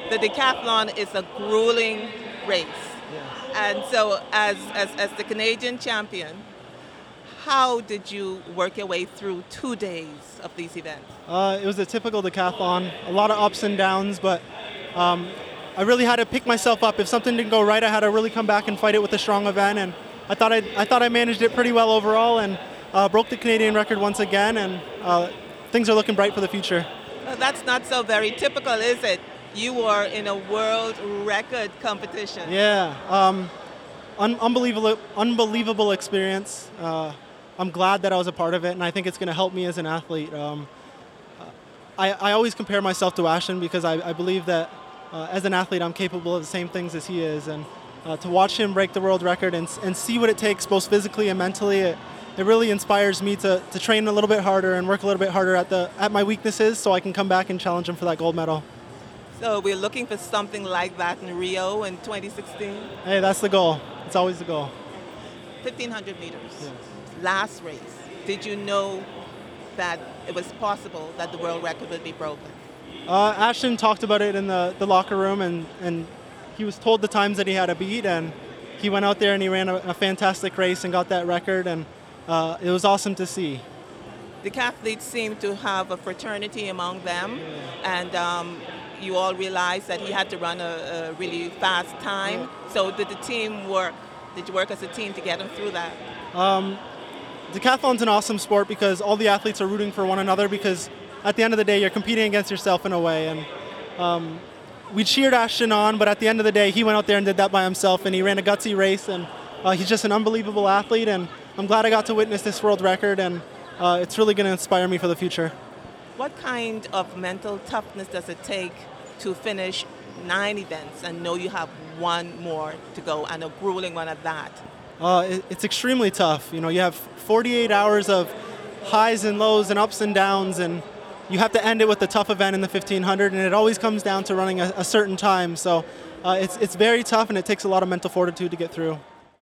the decathlon is a grueling race. And so, as the Canadian champion, how did you work your way through 2 days of these events? It was a typical decathlon, a lot of ups and downs, but I really had to pick myself up. If something didn't go right, I had to really come back and fight it with a strong event. And I thought I managed it pretty well overall, and broke the Canadian record once again. And things are looking bright for the future. Well, that's not so very typical, is it? You were in a world record competition. Yeah, unbelievable experience. I'm glad that I was a part of it, and I think it's going to help me as an athlete. I always compare myself to Ashton because I believe that as an athlete I'm capable of the same things as he is, and to watch him break the world record and see what it takes both physically and mentally, it really inspires me to train a little bit harder and work a little bit harder at my weaknesses so I can come back and challenge him for that gold medal. So we're looking for something like that in Rio in 2016? Hey, that's the goal. It's always the goal. 1,500 meters. Yes. Last race. Did you know that it was possible that the world record would be broken? Ashton talked about it in the locker room, and he was told the times that he had to beat, and he went out there and he ran a fantastic race and got that record, and it was awesome to see. Decathletes seem to have a fraternity among them, and you all realized that he had to run a really fast time. Yeah. So did the team work? Did you work as a team to get him through that? Decathlon's an awesome sport because all the athletes are rooting for one another, because at the end of the day you're competing against yourself in a way. And we cheered Ashton on, but at the end of the day he went out there and did that by himself, and he ran a gutsy race, and he's just an unbelievable athlete, and I'm glad I got to witness this world record, and it's really going to inspire me for the future. What kind of mental toughness does it take to finish 9 events and know you have one more to go, and a grueling one at that? It's extremely tough. You know, you have 48 hours of highs and lows and ups and downs, and you have to end it with a tough event in the 1500, and it always comes down to running a certain time. So it's very tough, and it takes a lot of mental fortitude to get through.